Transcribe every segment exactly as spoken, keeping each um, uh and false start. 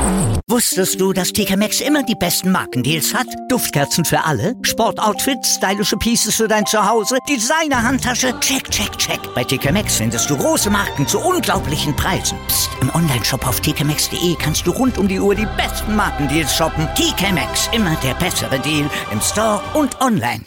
Wusstest du, dass T K Maxx immer die besten Markendeals hat? Duftkerzen für alle, Sportoutfits, stylische Pieces für dein Zuhause, Designer-Handtasche, check, check, check. Bei T K Maxx findest du große Marken zu unglaublichen Preisen. Psst. Im Onlineshop auf t k maxx punkt d e kannst du rund um die Uhr die besten Markendeals shoppen. T K Maxx, immer der bessere Deal im Store und online.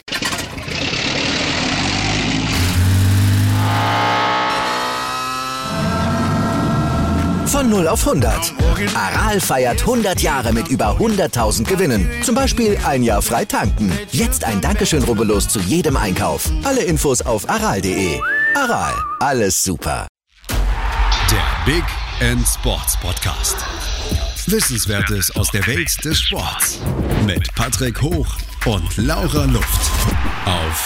Von null auf hundert. Aral feiert hundert Jahre mit über hunderttausend Gewinnen. Zum Beispiel ein Jahr frei tanken. Jetzt ein Dankeschön, rubbellos zu jedem Einkauf. Alle Infos auf aral punkt de. Aral, alles super. Der Big End Sports Podcast. Wissenswertes aus der Welt des Sports. Mit Patrick Hoch und Laura Luft. Auf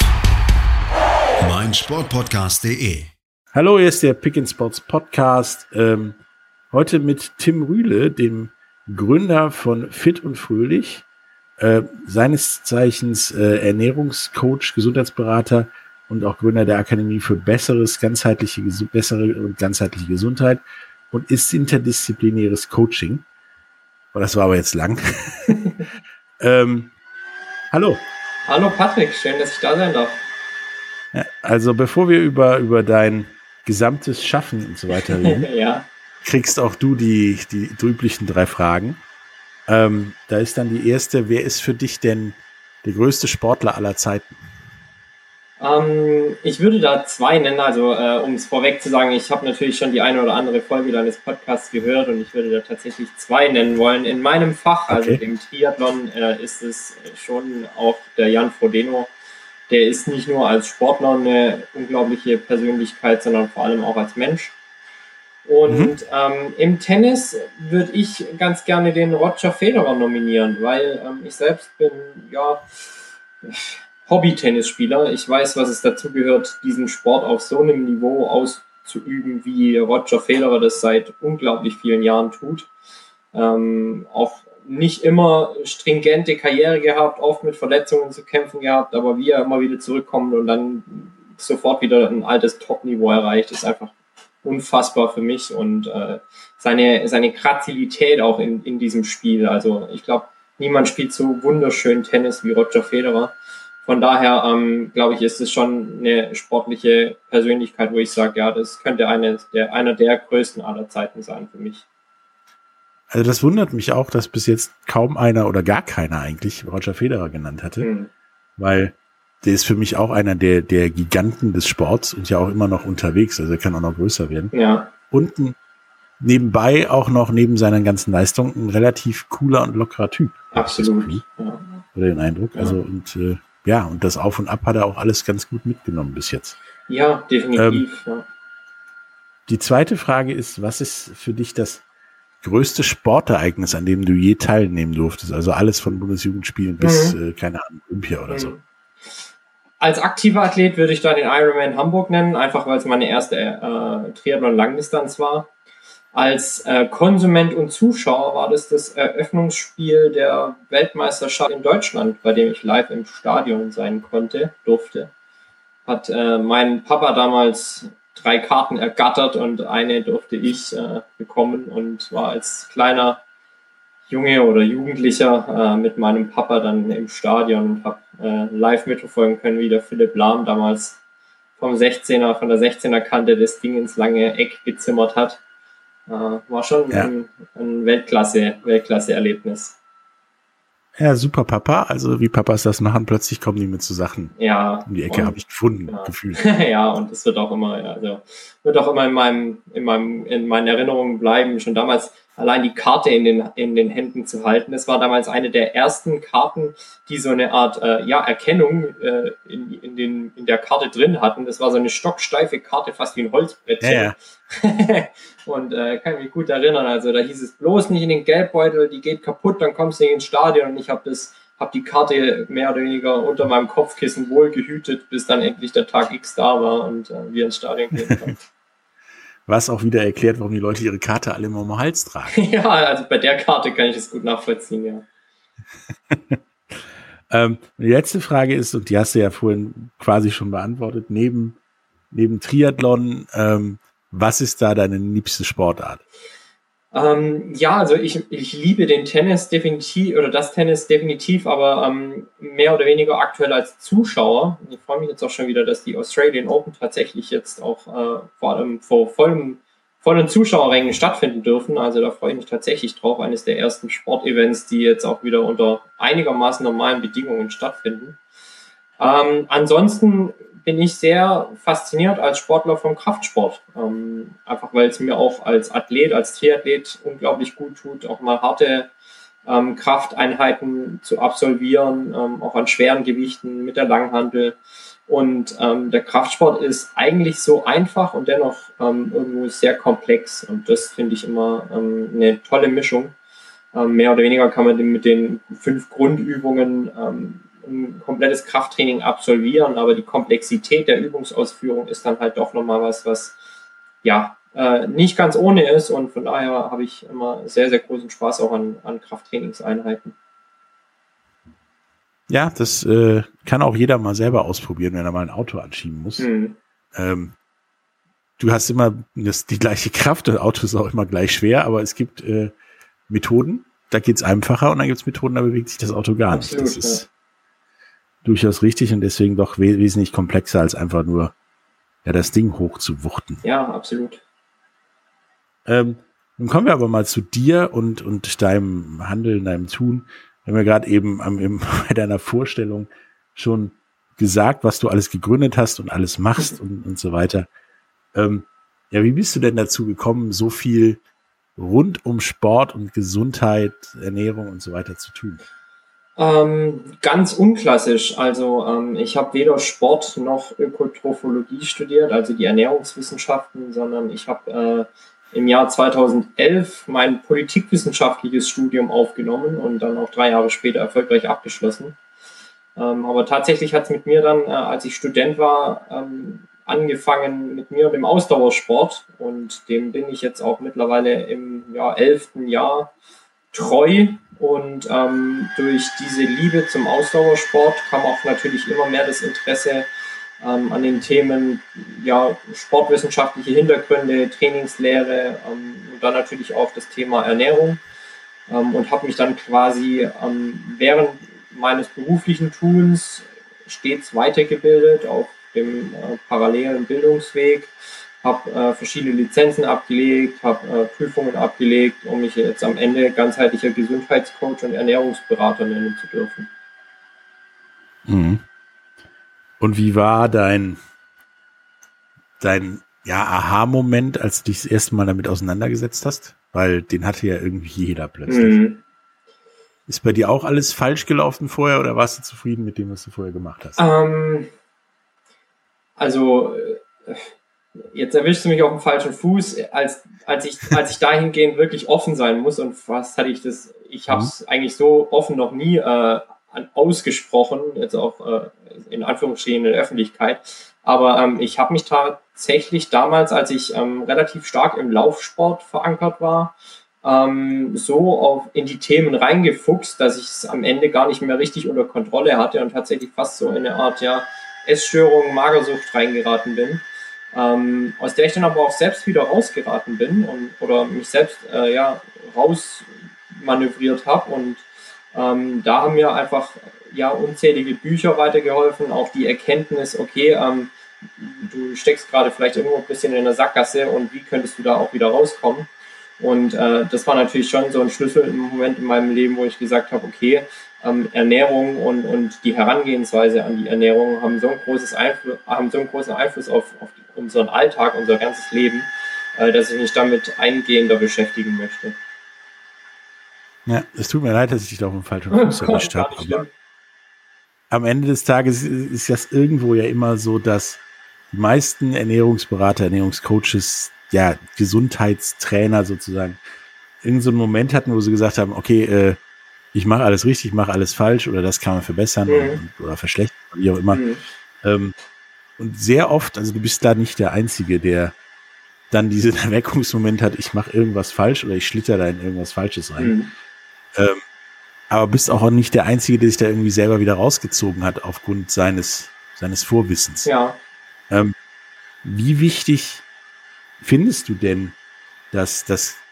meinsportpodcast punkt de. Hallo, hier ist der Big End Sports Podcast. Ähm, Heute mit Tim Rühle, dem Gründer von Fit und Fröhlich, äh, seines Zeichens äh, Ernährungscoach, Gesundheitsberater und auch Gründer der Akademie für besseres, ganzheitliche, bessere und ganzheitliche Gesundheit und ist interdisziplinäres Coaching. Oh, das war aber jetzt lang. ähm, hallo. Hallo Patrick, schön, dass ich da sein darf. Ja, also bevor wir über, über dein gesamtes Schaffen und so weiter reden, ja. kriegst auch du die, die üblichen drei Fragen. Ähm, da ist dann die erste, wer ist für dich denn der größte Sportler aller Zeiten? Ähm, ich würde da zwei nennen, also äh, um es vorweg zu sagen, ich habe natürlich schon die eine oder andere Folge deines Podcasts gehört und ich würde da tatsächlich zwei nennen wollen. In meinem Fach, also okay. dem Triathlon, äh, ist es schon auch der Jan Frodeno. Der ist nicht nur als Sportler eine unglaubliche Persönlichkeit, sondern vor allem auch als Mensch. Und mhm. ähm, im Tennis würde ich ganz gerne den Roger Federer nominieren, weil ähm, ich selbst bin ja Hobby-Tennisspieler. Ich weiß, was es dazu gehört, diesen Sport auf so einem Niveau auszuüben, wie Roger Federer das seit unglaublich vielen Jahren tut. Ähm, auch nicht immer stringente Karriere gehabt, oft mit Verletzungen zu kämpfen gehabt, aber wie er immer wieder zurückkommt und dann sofort wieder ein altes Top-Niveau erreicht, ist einfach unfassbar für mich und äh, seine seine Grazilität auch in in diesem Spiel. Also ich glaube, niemand spielt so wunderschön Tennis wie Roger Federer. Von daher ähm, glaube ich, ist es schon eine sportliche Persönlichkeit, wo ich sage, ja, das könnte eine der einer der größten aller Zeiten sein für mich. Also das wundert mich auch, dass bis jetzt kaum einer oder gar keiner eigentlich Roger Federer genannt hatte, hm. weil der ist für mich auch einer der, der Giganten des Sports und ja auch immer noch unterwegs. Also er kann auch noch größer werden. Ja. Und ein, nebenbei auch noch neben seiner ganzen Leistung ein relativ cooler und lockerer Typ. Absolut. Ja. Oder den Eindruck. Ja. Also und äh, ja, und das Auf und Ab hat er auch alles ganz gut mitgenommen bis jetzt. Ja, definitiv. Ähm, ja. Die zweite Frage ist, was ist für dich das größte Sportereignis, an dem du je teilnehmen durftest? Also alles von Bundesjugendspielen bis, mhm. äh, keine Ahnung, Olympia oder mhm. so. Als aktiver Athlet würde ich da den Ironman Hamburg nennen, einfach weil es meine erste äh, Triathlon-Langdistanz war. Als äh, Konsument und Zuschauer war das das Eröffnungsspiel der Weltmeisterschaft in Deutschland, bei dem ich live im Stadion sein konnte, durfte. Hat äh, mein Papa damals drei Karten ergattert und eine durfte ich äh, bekommen und war als kleiner Junge oder Jugendlicher äh, mit meinem Papa dann im Stadion und habe äh, live mitverfolgen können, wie der Philipp Lahm damals vom sechzehner, von der sechzehner Kante das Ding ins lange Eck gezimmert hat. Äh, war schon ja. ein, ein Weltklasse, Weltklasse-Erlebnis. Ja, super Papa. Also wie Papas das machen, plötzlich kommen die mit so Sachen. Ja. Um die Ecke habe ich gefunden, ja. gefühlt. Ja, und das wird auch immer, also wird auch immer in meinem, in meinem, in meinen Erinnerungen bleiben. Schon damals allein die Karte in den, in den Händen zu halten. Das war damals eine der ersten Karten, die so eine Art, äh, ja, Erkennung äh, in, in den, in der Karte drin hatten. Das war so eine stocksteife Karte, fast wie ein Holzbrettchen. Ja, ja. Und äh, kann ich mich gut erinnern. Also da hieß es bloß nicht in den Geldbeutel, die geht kaputt, dann kommst du nicht ins Stadion. Und ich habe das, habe die Karte mehr oder weniger unter meinem Kopfkissen wohl gehütet, bis dann endlich der Tag X da war und äh, wir ins Stadion gehen konnten. Was auch wieder erklärt, warum die Leute ihre Karte alle immer um den Hals tragen. Ja, also bei der Karte kann ich das gut nachvollziehen, ja. ähm, die letzte Frage ist, und die hast du ja vorhin quasi schon beantwortet, neben, neben Triathlon, ähm, was ist da deine liebste Sportart? Ähm, ja, also ich, ich liebe den Tennis definitiv, oder das Tennis definitiv, aber ähm, mehr oder weniger aktuell als Zuschauer. Ich freue mich jetzt auch schon wieder, dass die Australian Open tatsächlich jetzt auch äh, vor allem vor vollem, vollen Zuschauerrängen stattfinden dürfen. Also da freue ich mich tatsächlich drauf. Eines der ersten Sportevents, die jetzt auch wieder unter einigermaßen normalen Bedingungen stattfinden. Ähm, ansonsten bin ich sehr fasziniert als Sportler vom Kraftsport. Ähm, einfach weil es mir auch als Athlet, als Triathlet unglaublich gut tut, auch mal harte ähm, Krafteinheiten zu absolvieren, ähm, auch an schweren Gewichten mit der Langhantel. Und ähm, der Kraftsport ist eigentlich so einfach und dennoch ähm, irgendwo sehr komplex. Und das finde ich immer ähm, eine tolle Mischung. Ähm, mehr oder weniger kann man mit den fünf Grundübungen ähm, ein komplettes Krafttraining absolvieren, aber die Komplexität der Übungsausführung ist dann halt doch nochmal was, was ja äh, nicht ganz ohne ist, und von daher habe ich immer sehr, sehr großen Spaß auch an, an Krafttrainingseinheiten. Ja, das äh, kann auch jeder mal selber ausprobieren, wenn er mal ein Auto anschieben muss. Mhm. Ähm, du hast immer das, die gleiche Kraft, das Auto ist auch immer gleich schwer, aber es gibt äh, Methoden, da geht's einfacher, und dann gibt's Methoden, da bewegt sich das Auto gar nicht. Absolut, das ist ja durchaus richtig und deswegen doch we- wesentlich komplexer als einfach nur ja das Ding hochzuwuchten. Ja, absolut. Ähm, nun kommen wir aber mal zu dir und und deinem Handeln, deinem Tun. Wir haben ja gerade eben am, im, bei deiner Vorstellung schon gesagt, was du alles gegründet hast und alles machst und, und so weiter. Ähm, ja, wie bist du denn dazu gekommen, so viel rund um Sport und Gesundheit, Ernährung und so weiter zu tun? Ähm, ganz unklassisch. Also ähm, ich habe weder Sport noch Ökotrophologie studiert, also die Ernährungswissenschaften, sondern ich habe äh, im Jahr zweitausendelf mein politikwissenschaftliches Studium aufgenommen und dann auch drei Jahre später erfolgreich abgeschlossen. Ähm, aber tatsächlich hat es mit mir dann, äh, als ich Student war, ähm, angefangen mit mir und dem Ausdauersport, und dem bin ich jetzt auch mittlerweile im ja, elften Jahr treu. Und ähm, durch diese Liebe zum Ausdauersport kam auch natürlich immer mehr das Interesse ähm, an den Themen ja, sportwissenschaftliche Hintergründe, Trainingslehre ähm, und dann natürlich auch das Thema Ernährung, ähm, und habe mich dann quasi ähm, während meines beruflichen Tuns stets weitergebildet auf dem äh, parallelen Bildungsweg. Habe äh, verschiedene Lizenzen abgelegt, habe äh, Prüfungen abgelegt, um mich jetzt am Ende ganzheitlicher Gesundheitscoach und Ernährungsberater nennen zu dürfen. Mhm. Und wie war dein, dein ja, Aha-Moment, als du dich das erste Mal damit auseinandergesetzt hast? Weil den hatte ja irgendwie jeder plötzlich. Mhm. Ist bei dir auch alles falsch gelaufen vorher, oder warst du zufrieden mit dem, was du vorher gemacht hast? Ähm, also äh, Jetzt erwischst du mich auf dem falschen Fuß, als, als ich, als ich dahingehend wirklich offen sein muss, und fast hatte ich das, ich habe es mhm. eigentlich so offen noch nie äh, ausgesprochen, jetzt auch äh, in Anführungsstrichen in der Öffentlichkeit, aber ähm, ich habe mich tatsächlich damals, als ich ähm, relativ stark im Laufsport verankert war, ähm, so auf, in die Themen reingefuchst, dass ich es am Ende gar nicht mehr richtig unter Kontrolle hatte und tatsächlich fast so in eine Art ja, Essstörung, Magersucht reingeraten bin. Ähm, aus der ich dann aber auch selbst wieder rausgeraten bin und oder mich selbst äh, ja rausmanövriert habe, und ähm, da haben mir einfach ja unzählige Bücher weitergeholfen, auch die Erkenntnis, okay, ähm, du steckst gerade vielleicht irgendwo ein bisschen in der Sackgasse, und wie könntest du da auch wieder rauskommen? Und äh, das war natürlich schon so ein Schlüssel im Moment in meinem Leben, wo ich gesagt habe, okay, ähm, Ernährung und, und die Herangehensweise an die Ernährung haben so ein großes Einfluss, haben so einen großen Einfluss auf, auf unseren Alltag, unser ganzes Leben, äh, dass ich mich damit eingehender beschäftigen möchte. Ja, es tut mir leid, dass ich dich da auf dem falschen Fuß erwischt habe, aber am Ende des Tages ist das irgendwo ja immer so, dass die meisten Ernährungsberater, Ernährungscoaches, ja, Gesundheitstrainer sozusagen, irgend so einen Moment hatten, wo sie gesagt haben, okay, äh, ich mache alles richtig, ich mache alles falsch, oder das kann man verbessern mhm. und, oder verschlechtern, wie auch immer. Mhm. Ähm, und sehr oft, also du bist da nicht der Einzige, der dann diesen Erweckungsmoment hat, ich mache irgendwas falsch oder ich schlitter da in irgendwas Falsches rein. Mhm. Ähm, aber bist auch nicht der Einzige, der sich da irgendwie selber wieder rausgezogen hat aufgrund seines, seines Vorwissens. Ja. Ähm, wie wichtig findest du denn, dass, dass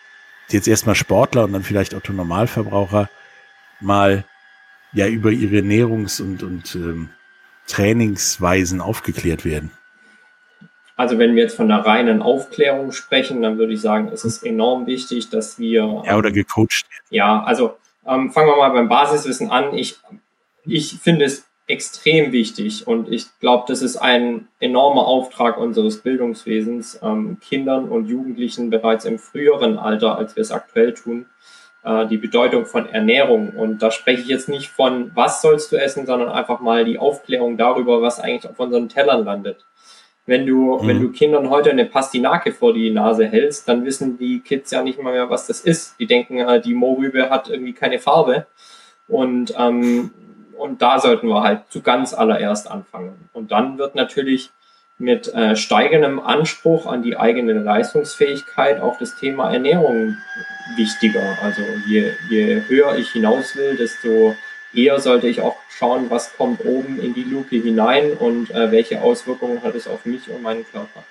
jetzt erstmal Sportler und dann vielleicht Otto Normalverbraucher mal ja über ihre Ernährungs- und, und ähm, Trainingsweisen aufgeklärt werden? Also wenn wir jetzt von einer reinen Aufklärung sprechen, dann würde ich sagen, es ist enorm wichtig, dass wir... Ja, oder gecoacht werden. Ja, also ähm, fangen wir mal beim Basiswissen an. Ich, ich finde es extrem wichtig und ich glaube, das ist ein enormer Auftrag unseres Bildungswesens, ähm, Kindern und Jugendlichen bereits im früheren Alter, als wir es aktuell tun, äh, die Bedeutung von Ernährung. Und da spreche ich jetzt nicht von, was sollst du essen, sondern einfach mal die Aufklärung darüber, was eigentlich auf unseren Tellern landet. Wenn du, mhm. wenn du Kindern heute eine Pastinake vor die Nase hältst, dann wissen die Kids ja nicht mal mehr, was das ist. Die denken, äh, die Mohrrübe hat irgendwie keine Farbe. Und, ähm, und da sollten wir halt zu ganz allererst anfangen. Und dann wird natürlich mit äh, steigendem Anspruch an die eigene Leistungsfähigkeit auch das Thema Ernährung wichtiger. Also je, je höher ich hinaus will, desto eher sollte ich auch schauen, was kommt oben in die Luke hinein und äh, welche Auswirkungen hat es auf mich und meinen Körper.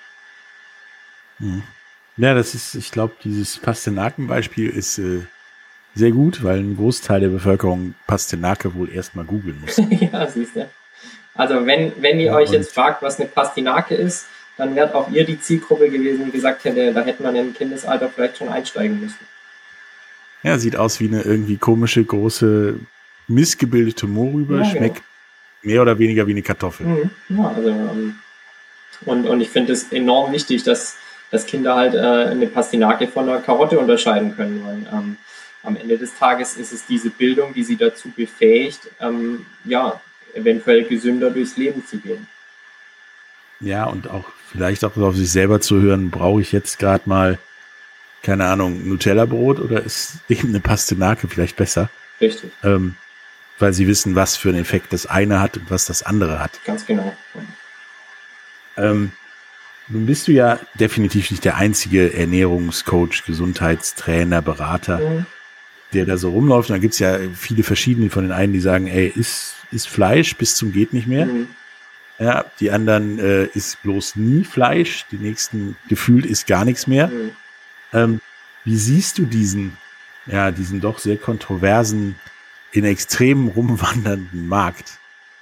Ja, das ist, ich glaube, dieses Pastinaken-Beispiel ist äh, sehr gut, weil ein Großteil der Bevölkerung Pastinake wohl erstmal googeln muss. Ja, siehst du. Also wenn, wenn ihr ja, euch jetzt fragt, was eine Pastinake ist, dann wärt auch ihr die Zielgruppe gewesen, die gesagt hätte, da hätte man im Kindesalter vielleicht schon einsteigen müssen. Ja, sieht aus wie eine irgendwie komische, große, missgebildete Mohrrübe, ja, schmeckt genau. mehr oder weniger wie eine Kartoffel. Mhm. Ja, also ähm, und, und ich finde es enorm wichtig, dass, dass Kinder halt äh, eine Pastinake von einer Karotte unterscheiden können, weil ähm, am Ende des Tages ist es diese Bildung, die sie dazu befähigt, ähm, ja, eventuell gesünder durchs Leben zu gehen. Ja, und auch vielleicht auch auf sich selber zu hören, brauche ich jetzt gerade mal, keine Ahnung, Nutella-Brot oder ist eben eine Pastinake vielleicht besser? Richtig. Ähm, weil sie wissen, was für einen Effekt das eine hat und was das andere hat. Ganz genau. Ähm, nun bist du ja definitiv nicht der einzige Ernährungscoach, Gesundheitstrainer, Berater, mhm. der da so rumläuft. Und da gibt es ja viele verschiedene von den einen, die sagen, ey, isst, isst Fleisch bis zum geht nicht mehr. Mhm. Ja, die anderen äh, isst bloß nie Fleisch. Die nächsten gefühlt isst gar nichts mehr. Mhm. Ähm, wie siehst du diesen, ja, diesen doch sehr kontroversen, in Extremen rumwandernden Markt?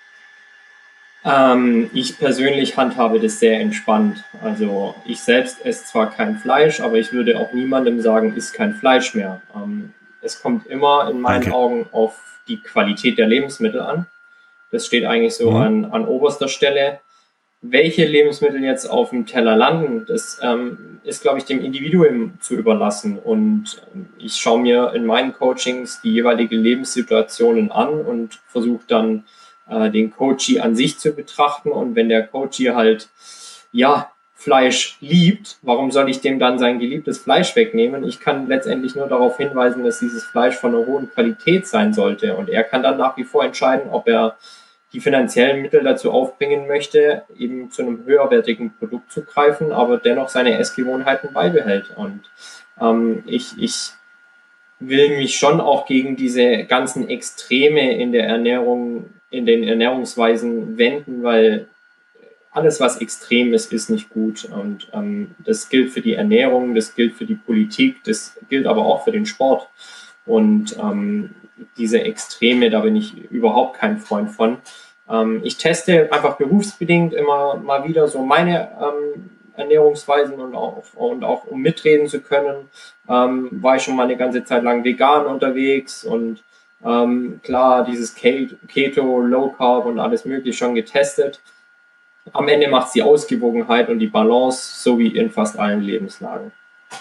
Ähm, ich persönlich handhabe das sehr entspannt. Also ich selbst esse zwar kein Fleisch, aber ich würde auch niemandem sagen, isst kein Fleisch mehr. Ähm, es kommt immer in meinen Danke. Augen auf die Qualität der Lebensmittel an. Das steht eigentlich so Mhm. an, an oberster Stelle. Welche Lebensmittel jetzt auf dem Teller landen, das ähm, ist, glaube ich, dem Individuum zu überlassen. Und ich schaue mir in meinen Coachings die jeweiligen Lebenssituationen an und versuche dann äh, den Coachee an sich zu betrachten. Und wenn der Coachee halt, ja, Fleisch liebt, warum soll ich dem dann sein geliebtes Fleisch wegnehmen? Ich kann letztendlich nur darauf hinweisen, dass dieses Fleisch von einer hohen Qualität sein sollte. Und er kann dann nach wie vor entscheiden, ob er die finanziellen Mittel dazu aufbringen möchte, eben zu einem höherwertigen Produkt zu greifen, aber dennoch seine Essgewohnheiten beibehält. Und ähm, ich, ich will mich schon auch gegen diese ganzen Extreme in der Ernährung, in den Ernährungsweisen wenden, weil alles, was extrem ist, ist nicht gut. Und ähm, das gilt für die Ernährung, das gilt für die Politik, das gilt aber auch für den Sport. Und ähm, diese Extreme, da bin ich überhaupt kein Freund von. Ähm, ich teste einfach berufsbedingt immer mal wieder so meine ähm, Ernährungsweisen und auch, und auch um mitreden zu können, ähm, war ich schon mal eine ganze Zeit lang vegan unterwegs und ähm, klar, dieses Keto, Low Carb und alles mögliche schon getestet. Am Ende macht es die Ausgewogenheit und die Balance, so wie in fast allen Lebenslagen.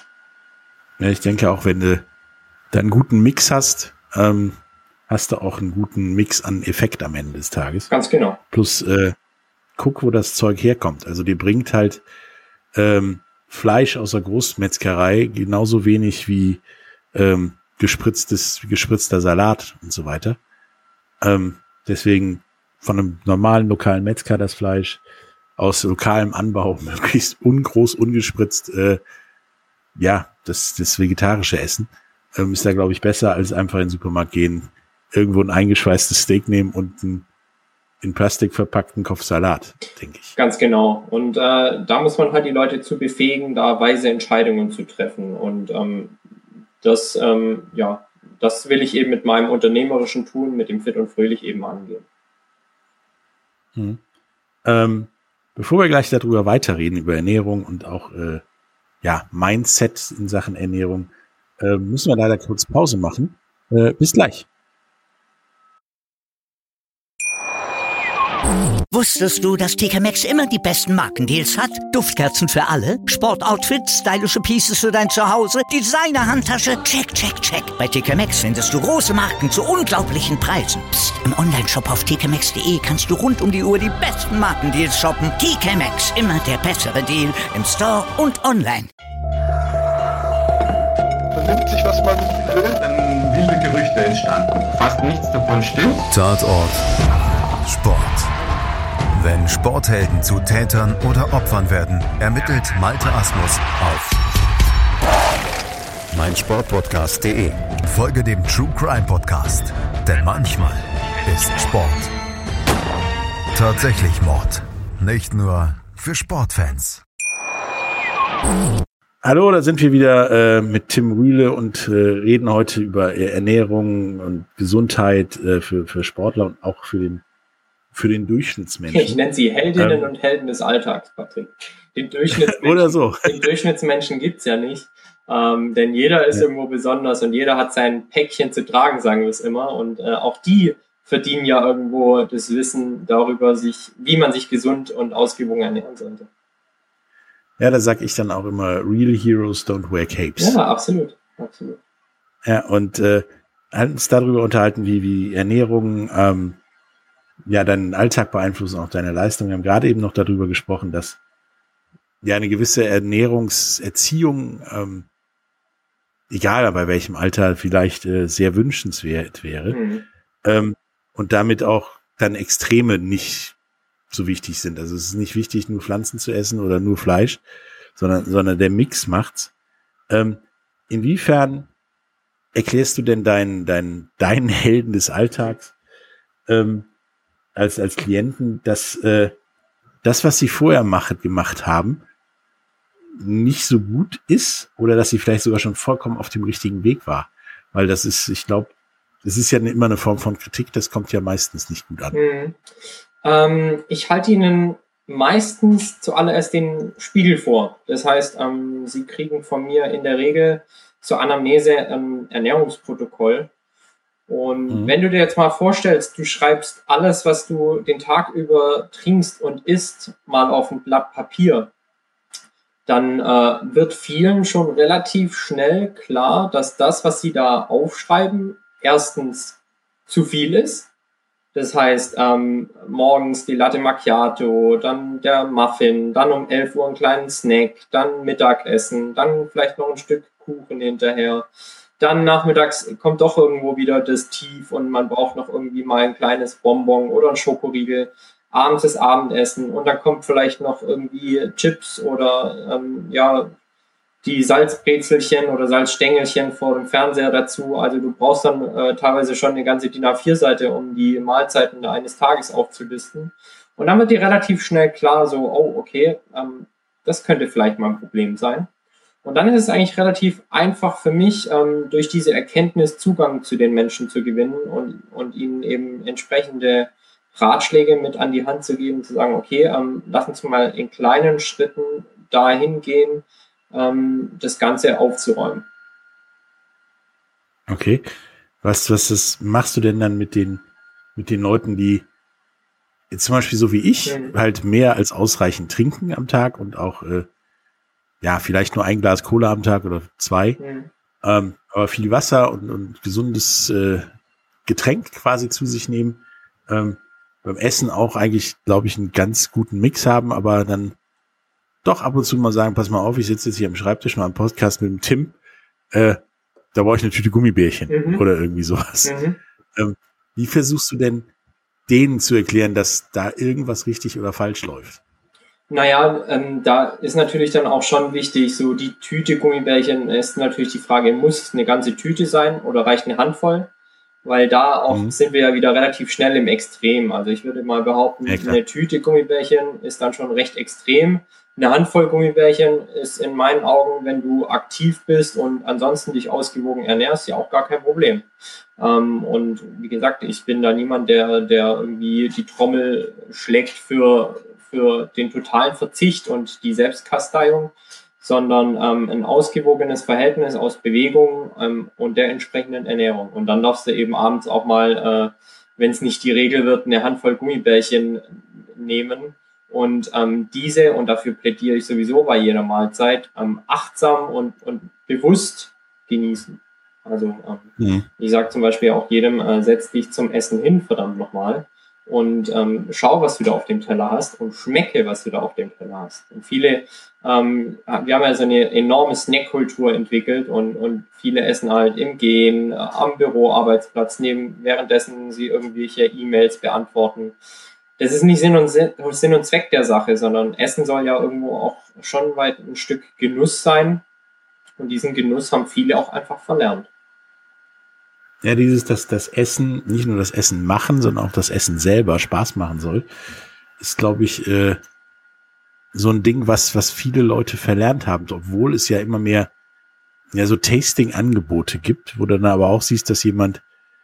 Ja, ich denke auch, wenn du da einen guten Mix hast, ähm, hast du auch einen guten Mix an Effekt am Ende des Tages. Ganz genau. Plus, äh, guck, wo das Zeug herkommt. Also dir bringt halt ähm, Fleisch aus der Großmetzgerei genauso wenig wie ähm, gespritztes, gespritzter Salat und so weiter. Ähm, deswegen von einem normalen lokalen Metzger das Fleisch aus lokalem Anbau, möglichst ungroß, ungespritzt, äh, ja, das, das vegetarische Essen ähm, ist da, glaube ich, besser, als einfach in den Supermarkt gehen, irgendwo ein eingeschweißtes Steak nehmen und einen in Plastik verpackten Kopf Salat, denke ich. Ganz genau. Und äh, da muss man halt die Leute zu befähigen, da weise Entscheidungen zu treffen. Und ähm, das, ähm, ja, das will ich eben mit meinem unternehmerischen Tun, mit dem Fit und Fröhlich eben angehen. Hm. Ähm, bevor wir gleich darüber weiterreden, über Ernährung und auch äh, ja, Mindset in Sachen Ernährung, äh, müssen wir leider kurz Pause machen. Äh, bis gleich. Wusstest du, dass T K Maxx immer die besten Markendeals hat? Duftkerzen für alle, Sportoutfits, stylische Pieces für dein Zuhause, Designer-Handtasche, check, check, check. Bei T K Maxx findest du große Marken zu unglaublichen Preisen. Psst. Im Onlineshop auf t k maxx punkt d e kannst du rund um die Uhr die besten Markendeals shoppen. T K Maxx, immer der bessere Deal im Store und online. Vernimmt sich, was man will, dann wilde Gerüchte entstanden. Fast nichts davon stimmt. Tatort Sport. Wenn Sporthelden zu Tätern oder Opfern werden, ermittelt Malte Asmus auf meinsportpodcast punkt de. Folge dem True Crime Podcast, denn manchmal ist Sport tatsächlich Mord. Nicht nur für Sportfans. Hallo, da sind wir wieder äh, mit Tim Rühle und äh, reden heute über Ernährung und Gesundheit äh, für, für Sportler und auch für den für den Durchschnittsmenschen. Ich nenne sie Heldinnen ähm, und Helden des Alltags, Patrick. Den Durchschnittsmenschen, oder so. Den Durchschnittsmenschen gibt's ja nicht. Ähm, denn jeder ist ja irgendwo besonders und jeder hat sein Päckchen zu tragen, sagen wir es immer. Und äh, auch die verdienen ja irgendwo das Wissen darüber, sich, wie man sich gesund und ausgewogen ernähren sollte. Ja, da sag ich dann auch immer, Real Heroes don't wear capes. Ja, absolut. absolut. Ja, und äh, haben uns darüber unterhalten, wie, wie Ernährung ähm, ja deinen Alltag beeinflussen, auch deine Leistung. Wir haben gerade eben noch darüber gesprochen, dass ja eine gewisse Ernährungserziehung, ähm, egal bei welchem Alter, vielleicht äh, sehr wünschenswert wäre. Mhm. Ähm, und damit auch dann Extreme nicht so wichtig sind. Also es ist nicht wichtig, nur Pflanzen zu essen oder nur Fleisch, sondern, sondern der Mix macht's. Ähm, inwiefern erklärst du denn deinen, deinen, deinen Helden des Alltags ähm, als, als Klienten, dass äh, das, was sie vorher macht, gemacht haben, nicht so gut ist oder dass sie vielleicht sogar schon vollkommen auf dem richtigen Weg war? Weil das ist, ich glaube, das ist ja immer eine Form von Kritik, das kommt ja meistens nicht gut an. Mhm. Ähm, ich halte Ihnen meistens zuallererst den Spiegel vor. Das heißt, ähm, Sie kriegen von mir in der Regel zur Anamnese ein Ernährungsprotokoll. Und mhm. wenn du dir jetzt mal vorstellst, du schreibst alles, was du den Tag über trinkst und isst, mal auf ein Blatt Papier, dann äh, wird vielen schon relativ schnell klar, dass das, was sie da aufschreiben, erstens zu viel ist. Das heißt, ähm, morgens die Latte Macchiato, dann der Muffin, dann um elf Uhr einen kleinen Snack, dann Mittagessen, dann vielleicht noch ein Stück Kuchen hinterher. Dann nachmittags kommt doch irgendwo wieder das Tief und man braucht noch irgendwie mal ein kleines Bonbon oder ein Schokoriegel. Abends das Abendessen und dann kommt vielleicht noch irgendwie Chips oder ähm, ja die Salzbrezelchen oder Salzstängelchen vor dem Fernseher dazu. Also du brauchst dann äh, teilweise schon eine ganze D I N A vier Seite, um die Mahlzeiten eines Tages aufzulisten. Und dann wird dir relativ schnell klar, so, oh, okay, ähm, das könnte vielleicht mal ein Problem sein. Und dann ist es eigentlich relativ einfach für mich, ähm, durch diese Erkenntnis Zugang zu den Menschen zu gewinnen und, und ihnen eben entsprechende Ratschläge mit an die Hand zu geben, zu sagen, okay, ähm, lass uns mal in kleinen Schritten dahin gehen, ähm, das Ganze aufzuräumen. Okay. Was, was das machst du denn dann mit den, mit den Leuten, die jetzt zum Beispiel so wie ich mhm. halt mehr als ausreichend trinken am Tag und auch äh, ja, vielleicht nur ein Glas Cola am Tag oder zwei, mhm. ähm, aber viel Wasser und, und gesundes äh, Getränk quasi zu sich nehmen, ähm, beim Essen auch eigentlich, glaube ich, einen ganz guten Mix haben, aber dann doch ab und zu mal sagen, pass mal auf, ich sitze jetzt hier am Schreibtisch mal im Podcast mit dem Tim, äh, da brauche ich eine Tüte Gummibärchen mhm. oder irgendwie sowas. Mhm. Ähm, wie versuchst du denn, denen zu erklären, dass da irgendwas richtig oder falsch läuft? Naja, ähm, da ist natürlich dann auch schon wichtig, so die Tüte Gummibärchen ist natürlich die Frage, muss es eine ganze Tüte sein oder reicht eine Handvoll? Weil da auch mhm. sind wir ja wieder relativ schnell im Extrem. Also ich würde mal behaupten, ja, eine Tüte Gummibärchen ist dann schon recht extrem. Eine Handvoll Gummibärchen ist in meinen Augen, wenn du aktiv bist und ansonsten dich ausgewogen ernährst, ja auch gar kein Problem. Ähm, und wie gesagt, ich bin da niemand, der, der irgendwie die Trommel schlägt für, für den totalen Verzicht und die Selbstkasteiung, sondern ähm, ein ausgewogenes Verhältnis aus Bewegung ähm, und der entsprechenden Ernährung. Und dann darfst du eben abends auch mal, äh, wenn es nicht die Regel wird, eine Handvoll Gummibärchen nehmen und ähm, diese, und dafür plädiere ich sowieso bei jeder Mahlzeit, ähm, achtsam und, und bewusst genießen. Also ähm, mhm. ich sage zum Beispiel auch jedem, äh, setz dich zum Essen hin, verdammt nochmal, und ähm, schau, was du da auf dem Teller hast und schmecke, was du da auf dem Teller hast. Und viele, ähm, wir haben ja so eine enorme Snackkultur entwickelt und, und viele essen halt im Gehen, äh, am Büroarbeitsplatz, neben, währenddessen sie irgendwelche E-Mails beantworten. Das ist nicht Sinn und, Sinn und Zweck der Sache, sondern Essen soll ja irgendwo auch schon weit ein Stück Genuss sein. Und diesen Genuss haben viele auch einfach verlernt. Ja, dieses, dass das Essen, nicht nur das Essen machen, sondern auch das Essen selber Spaß machen soll, ist, glaube ich, äh, so ein Ding, was was viele Leute verlernt haben, obwohl es ja immer mehr ja so Tasting-Angebote gibt, wo du dann aber auch siehst, dass jemand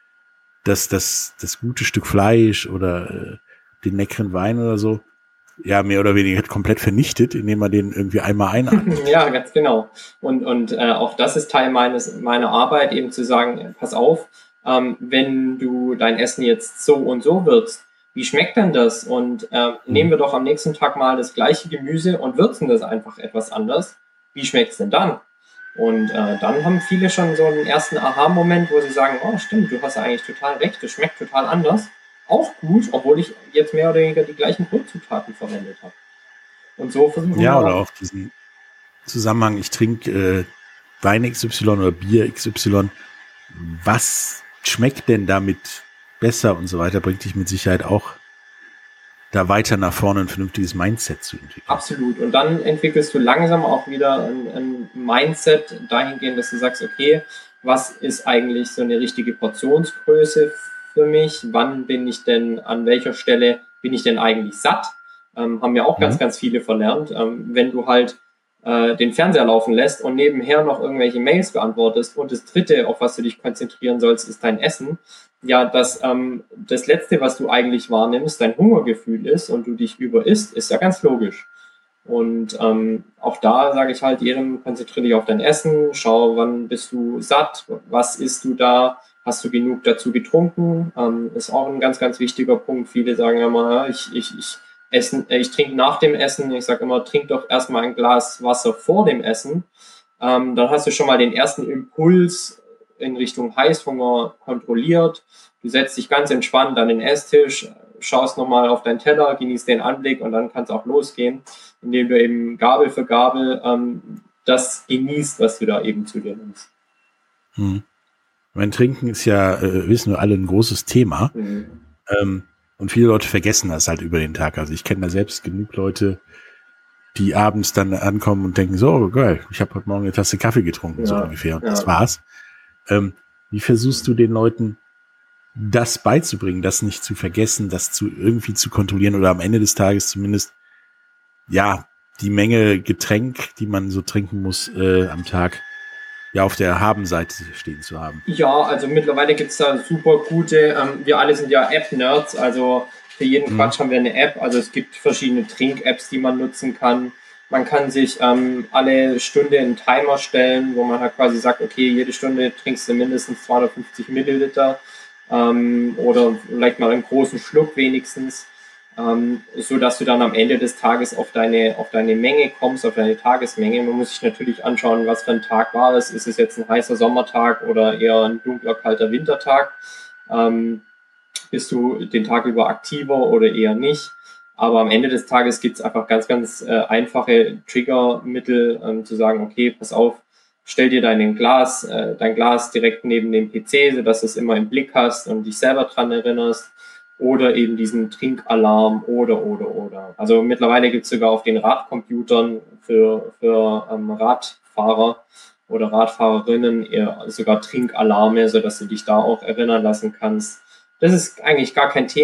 das das das gute Stück Fleisch oder äh, den leckeren Wein oder so ja mehr oder weniger komplett vernichtet, indem man den irgendwie einmal einatmet. Ja, ganz genau. Und und äh, auch das ist Teil meines meiner Arbeit, eben zu sagen, pass auf, ähm, wenn du dein Essen jetzt so und so würzt, wie schmeckt denn das? Und äh, mhm. nehmen wir doch am nächsten Tag mal das gleiche Gemüse und würzen das einfach etwas anders. Wie schmeckt's denn dann? Und äh, dann haben viele schon so einen ersten Aha-Moment, wo sie sagen, oh stimmt, du hast eigentlich total recht, das schmeckt total anders. Auch gut, obwohl ich jetzt mehr oder weniger die gleichen Grundzutaten verwendet habe. Und so versuchen wir ja, oder auch diesen Zusammenhang, ich trinke äh, Wein X Y oder Bier X Y, was schmeckt denn damit besser und so weiter, bringt dich mit Sicherheit auch da weiter nach vorne ein vernünftiges Mindset zu entwickeln. Absolut. Und dann entwickelst du langsam auch wieder ein, ein Mindset dahingehend, dass du sagst, okay, was ist eigentlich so eine richtige Portionsgröße für mich? Wann bin ich denn, an welcher Stelle bin ich denn eigentlich satt? Ähm, haben ja auch mhm. ganz, ganz viele verlernt. Ähm, wenn du halt äh, den Fernseher laufen lässt und nebenher noch irgendwelche Mails beantwortest und das Dritte, auf was du dich konzentrieren sollst, ist dein Essen, ja, dass ähm, das Letzte, was du eigentlich wahrnimmst, dein Hungergefühl ist und du dich überisst, ist ja ganz logisch. Und ähm, auch da sage ich halt jedem, konzentriere dich auf dein Essen, schau, wann bist du satt, was isst du da, hast du genug dazu getrunken, ähm, ist auch ein ganz, ganz wichtiger Punkt. Viele sagen ja immer, ich, ich, ich, essen, äh, ich trinke nach dem Essen, ich sage immer, trink doch erstmal ein Glas Wasser vor dem Essen, ähm, dann hast du schon mal den ersten Impuls in Richtung Heißhunger kontrolliert. Du setzt dich ganz entspannt an den Esstisch, schaust nochmal auf deinen Teller, genießt den Anblick und dann kann es auch losgehen, indem du eben Gabel für Gabel ähm, das genießt, was du da eben zu dir nimmst. Hm. Mein Trinken ist ja, äh, wissen wir alle, ein großes Thema. Mhm. Ähm, und viele Leute vergessen das halt über den Tag. Also ich kenne da selbst genug Leute, die abends dann ankommen und denken, so, oh, geil, ich habe heute Morgen eine Tasse Kaffee getrunken, ja, so ungefähr. Und ja. das war's. Ähm, wie versuchst du den Leuten das beizubringen, das nicht zu vergessen, das zu irgendwie zu kontrollieren oder am Ende des Tages zumindest, ja, die Menge Getränk, die man so trinken muss äh, am Tag, ja, auf der Habenseite stehen zu haben? Ja, also mittlerweile gibt's da super gute, ähm, wir alle sind ja App-Nerds, also für jeden mhm. Quatsch haben wir eine App, also es gibt verschiedene Trink-Apps, die man nutzen kann. Man kann sich ähm, alle Stunde einen Timer stellen, wo man halt quasi sagt, okay, jede Stunde trinkst du mindestens zweihundertfünfzig Milliliter ähm, oder vielleicht mal einen großen Schluck wenigstens, ähm, so dass du dann am Ende des Tages auf deine auf deine Menge kommst, auf deine Tagesmenge. Man muss sich natürlich anschauen, was für ein Tag war es. Ist es jetzt ein heißer Sommertag oder eher ein dunkler, kalter Wintertag? Ähm, bist du den Tag über aktiver oder eher nicht? Aber am Ende des Tages gibt es einfach ganz, ganz äh, einfache Triggermittel, ähm, zu sagen, okay, pass auf, stell dir dein Glas, äh, dein Glas direkt neben dem P C, sodass du es immer im Blick hast und dich selber dran erinnerst. Oder eben diesen Trinkalarm oder, oder, oder. Also mittlerweile gibt es sogar auf den Radcomputern für, für ähm, Radfahrer oder Radfahrerinnen eher sogar Trinkalarme, sodass du dich da auch erinnern lassen kannst. Das ist eigentlich gar kein Thema.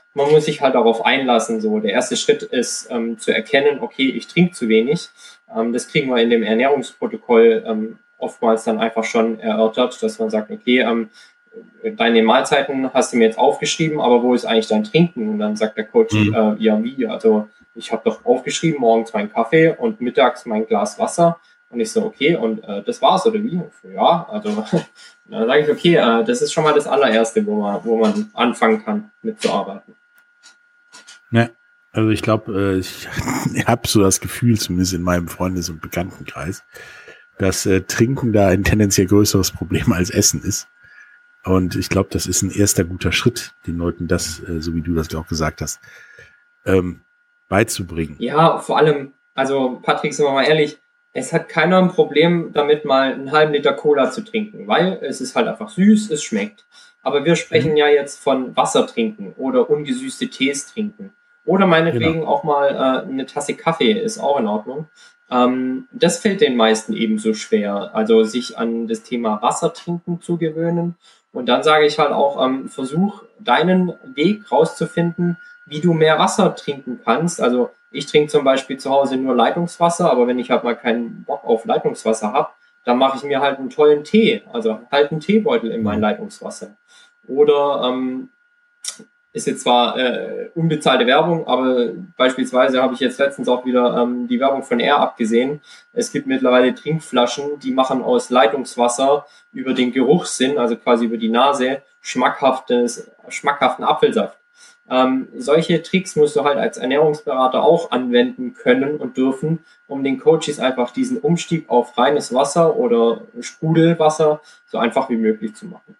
man muss sich halt darauf einlassen. So, der erste Schritt ist ähm, zu erkennen, okay, ich trinke zu wenig. Ähm, das kriegen wir in dem Ernährungsprotokoll ähm, oftmals dann einfach schon erörtert, dass man sagt, okay, ähm, deine Mahlzeiten hast du mir jetzt aufgeschrieben, aber wo ist eigentlich dein Trinken? Und dann sagt der Coach, mhm. äh, ja wie? Also ich habe doch aufgeschrieben, morgens meinen Kaffee und mittags mein Glas Wasser. Und ich so, okay, und äh, das war's, oder wie? Ja, also dann sage ich, okay, äh, das ist schon mal das allererste, wo man, wo man anfangen kann, mitzuarbeiten. Ja, also ich glaube, äh, ich habe so das Gefühl, zumindest in meinem Freundes- und Bekanntenkreis, dass äh, Trinken da ein tendenziell größeres Problem als Essen ist. Und ich glaube, das ist ein erster guter Schritt, den Leuten das, äh, so wie du das auch gesagt hast, ähm, beizubringen. Ja, vor allem, also Patrick, sind wir mal ehrlich, es hat keiner ein Problem damit, mal einen halben Liter Cola zu trinken, weil es ist halt einfach süß, es schmeckt. Aber wir sprechen mhm. ja jetzt von Wasser trinken oder ungesüßte Tees trinken. Oder meinetwegen genau. auch mal äh, eine Tasse Kaffee ist auch in Ordnung. Ähm, das fällt den meisten ebenso schwer, also sich an das Thema Wasser trinken zu gewöhnen. Und dann sage ich halt auch, ähm, versuch deinen Weg rauszufinden, wie du mehr Wasser trinken kannst. Also ich trinke zum Beispiel zu Hause nur Leitungswasser, aber wenn ich halt mal keinen Bock auf Leitungswasser habe, dann mache ich mir halt einen tollen Tee, also halt einen Teebeutel in mein Leitungswasser. Oder ähm, ist jetzt zwar äh, unbezahlte Werbung, aber beispielsweise habe ich jetzt letztens auch wieder ähm, die Werbung von Air abgesehen. Es gibt mittlerweile Trinkflaschen, die machen aus Leitungswasser über den Geruchssinn, also quasi über die Nase, schmackhaftes, schmackhaften Apfelsaft. Ähm, solche Tricks musst du halt als Ernährungsberater auch anwenden können und dürfen, um den Coaches einfach diesen Umstieg auf reines Wasser oder Sprudelwasser so einfach wie möglich zu machen.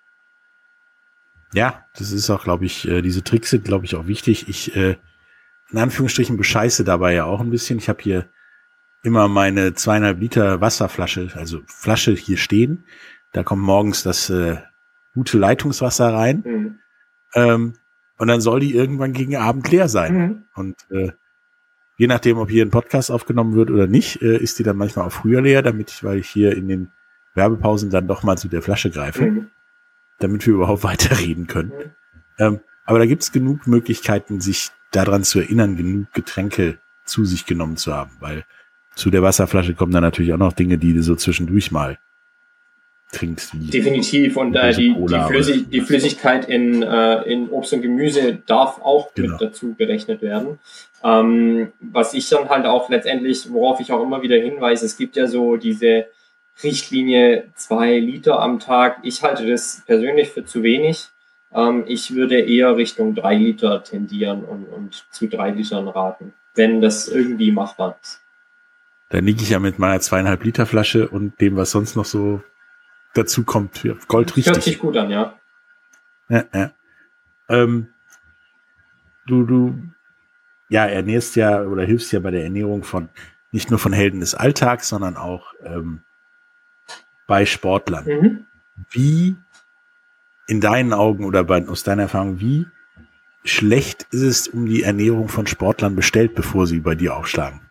Ja, das ist auch, glaube ich, äh, diese Tricks sind, glaube ich, auch wichtig. Ich, äh, in Anführungsstrichen, bescheiße dabei ja auch ein bisschen. Ich habe hier immer meine zweieinhalb Liter Wasserflasche, also Flasche hier stehen. Da kommt morgens das äh, gute Leitungswasser rein. Mhm. Ähm, und dann soll die irgendwann gegen Abend leer sein. Mhm. Und äh, je nachdem, ob hier ein Podcast aufgenommen wird oder nicht, äh, ist die dann manchmal auch früher leer, damit ich, weil ich hier in den Werbepausen dann doch mal zu der Flasche greife. Mhm. Damit wir überhaupt weiterreden können. Mhm. Ähm, aber da gibt's genug Möglichkeiten, sich daran zu erinnern, genug Getränke zu sich genommen zu haben, weil zu der Wasserflasche kommen dann natürlich auch noch Dinge, die du so zwischendurch mal trinkst. Wie definitiv, und äh, die, die, Flüssig, die Flüssigkeit in, äh, in Obst und Gemüse darf auch genau. mit dazu gerechnet werden. Ähm, was ich dann halt auch letztendlich, worauf ich auch immer wieder hinweise, es gibt ja so diese Richtlinie zwei Liter am Tag. Ich halte das persönlich für zu wenig. Ähm, ich würde eher Richtung drei Liter tendieren und, und zu drei Litern raten, wenn das irgendwie machbar ist. Dann liege ich ja mit meiner zweieinhalb Liter Flasche und dem, was sonst noch so dazu kommt, goldrichtig. Hört sich gut an, ja. Ja, ja. Ähm, du, du, ja, ernährst ja oder hilfst ja bei der Ernährung von, nicht nur von Helden des Alltags, sondern auch ähm, bei Sportlern. Mhm. Wie in deinen Augen oder bei, aus deiner Erfahrung, wie schlecht ist es um die Ernährung von Sportlern bestellt, bevor sie bei dir aufschlagen?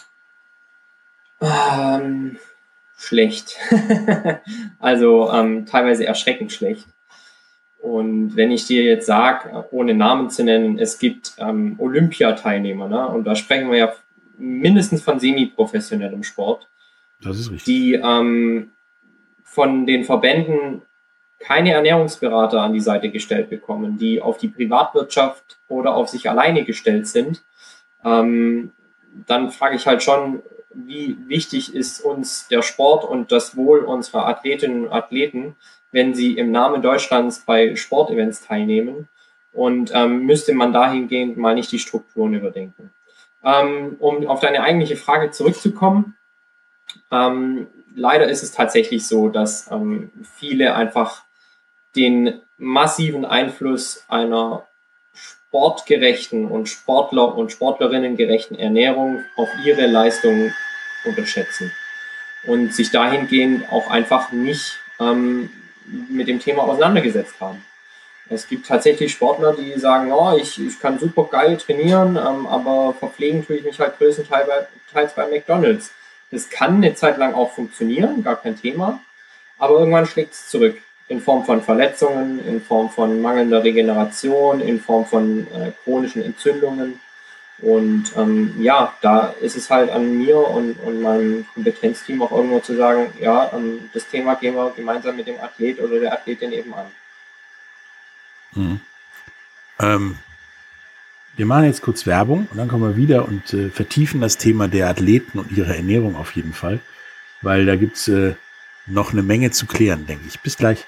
Ähm, schlecht. also ähm, teilweise erschreckend schlecht. Und wenn ich dir jetzt sage, ohne Namen zu nennen, es gibt ähm, Olympiateilnehmer, ne? Und da sprechen wir ja mindestens von semi-professionellem Sport, das ist richtig. Die ähm, von den Verbänden keine Ernährungsberater an die Seite gestellt bekommen, die auf die Privatwirtschaft oder auf sich alleine gestellt sind, ähm, dann frage ich halt schon, wie wichtig ist uns der Sport und das Wohl unserer Athletinnen und Athleten, wenn sie im Namen Deutschlands bei Sportevents teilnehmen, und ähm, müsste man dahingehend mal nicht die Strukturen überdenken. Ähm, um auf deine eigentliche Frage zurückzukommen, ähm, leider ist es tatsächlich so, dass ähm, viele einfach den massiven Einfluss einer sportgerechten und Sportler- und Sportlerinnengerechten Ernährung auf ihre Leistungen unterschätzen und sich dahingehend auch einfach nicht ähm, mit dem Thema auseinandergesetzt haben. Es gibt tatsächlich Sportler, die sagen, oh, ich, ich kann super geil trainieren, ähm, aber verpflegen tue ich mich halt größtenteils bei, bei McDonald's. Das kann eine Zeit lang auch funktionieren, gar kein Thema, aber irgendwann schlägt es zurück. in Form von Verletzungen, in Form von mangelnder Regeneration, in Form von äh, chronischen Entzündungen. Und ähm, ja, da ist es halt an mir und, und meinem Kompetenzteam auch irgendwo zu sagen, ja, ähm, das Thema gehen wir gemeinsam mit dem Athlet oder der Athletin eben an. Mhm. Ähm, wir machen jetzt kurz Werbung und dann kommen wir wieder und äh, vertiefen das Thema der Athleten und ihre Ernährung auf jeden Fall, weil da gibt's äh, noch eine Menge zu klären, denke ich. Bis gleich.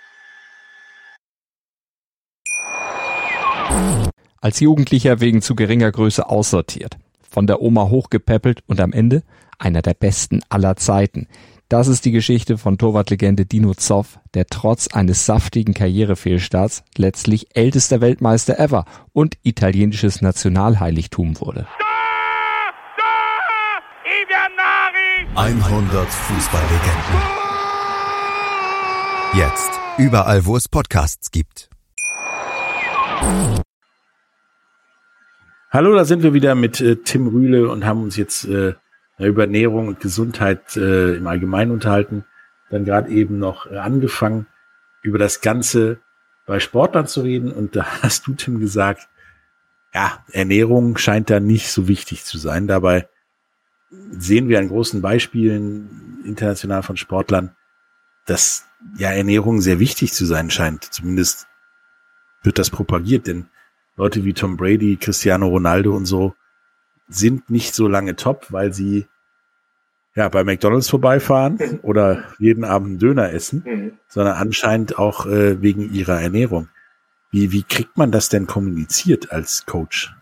Als Jugendlicher wegen zu geringer Größe aussortiert, von der Oma hochgepäppelt und am Ende einer der besten aller Zeiten. Das ist die Geschichte von Torwartlegende Dino Zoff, der trotz eines saftigen Karrierefehlstarts letztlich ältester Weltmeister ever und italienisches Nationalheiligtum wurde. hundert Fußballlegenden. Jetzt überall, wo es Podcasts gibt. Hallo, da sind wir wieder mit äh, Tim Rühle und haben uns jetzt äh, über Ernährung und Gesundheit äh, im Allgemeinen unterhalten. Dann gerade eben noch äh, angefangen, über das Ganze bei Sportlern zu reden. Und da hast du, Tim, gesagt, ja, Ernährung scheint da nicht so wichtig zu sein. Dabei sehen wir an großen Beispielen international von Sportlern, dass ja Ernährung sehr wichtig zu sein scheint. Zumindest wird das propagiert, denn Leute wie Tom Brady, Cristiano Ronaldo und so sind nicht so lange top, weil sie ja bei McDonald's vorbeifahren mhm. oder jeden Abend einen Döner essen, mhm. sondern anscheinend auch äh, wegen ihrer Ernährung. Wie, wie kriegt man das denn kommuniziert als Coach?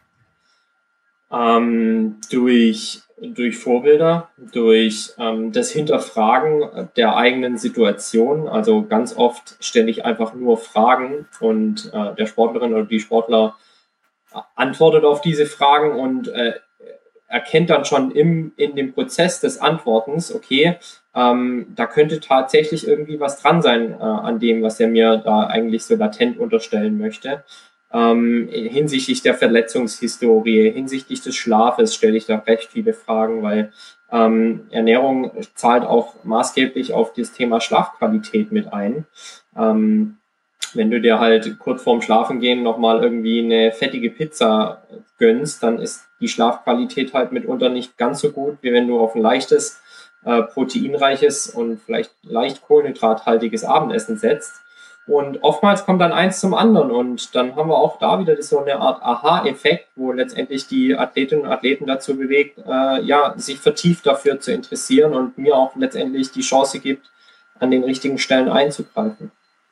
Ähm, durch, durch Vorbilder, durch ähm, das Hinterfragen der eigenen Situation. Also ganz oft stelle ich einfach nur Fragen und äh, der Sportlerin oder die Sportler antwortet auf diese Fragen und äh, erkennt dann schon im, in dem Prozess des Antwortens, okay, ähm, da könnte tatsächlich irgendwie was dran sein äh, an dem, was er mir da eigentlich so latent unterstellen möchte. Ähm, hinsichtlich der Verletzungshistorie, hinsichtlich des Schlafes stelle ich da recht viele Fragen, weil ähm, Ernährung zahlt auch maßgeblich auf das Thema Schlafqualität mit ein. Ähm, wenn du dir halt kurz vorm Schlafengehen nochmal irgendwie eine fettige Pizza gönnst, dann ist die Schlafqualität halt mitunter nicht ganz so gut, wie wenn du auf ein leichtes, äh, proteinreiches und vielleicht leicht kohlenhydrathaltiges Abendessen setzt. Und oftmals kommt dann eins zum anderen und dann haben wir auch da wieder so eine Art Aha-Effekt, wo letztendlich die Athletinnen und Athleten dazu bewegt, äh, ja, sich vertieft dafür zu interessieren und mir auch letztendlich die Chance gibt, an den richtigen Stellen einzugreifen.